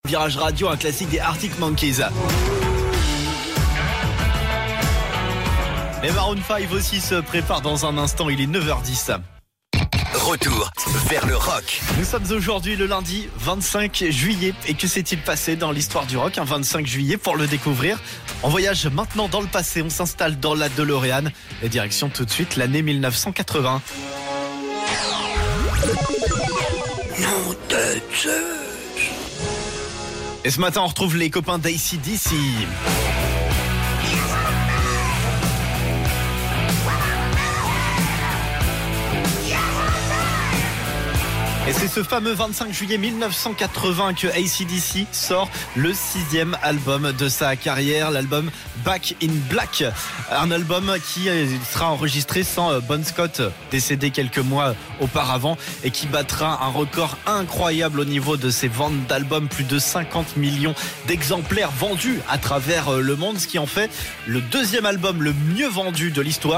Virage Radio, un classique des Arctic Monkeys. Et Maroon 5 aussi se prépare dans un instant, il est 9h10. Retour vers le rock. Nous sommes aujourd'hui le lundi 25 juillet. Et que s'est-il passé dans l'histoire du rock un 25 juillet? Pour le découvrir, on voyage maintenant dans le passé. On s'installe dans la DeLorean. Et direction tout de suite l'année 1980. Nom de Zeus. Et ce matin, on retrouve les copains d'AC/DC. Et c'est ce fameux 25 juillet 1980 que AC/DC sort le 6e album de sa carrière, l'album Back in Black. Un album qui sera enregistré sans Bon Scott, décédé quelques mois auparavant, et qui battra un record incroyable au niveau de ses ventes d'albums. Plus de 50 millions d'exemplaires vendus à travers le monde, ce qui en fait le deuxième album le mieux vendu de l'histoire.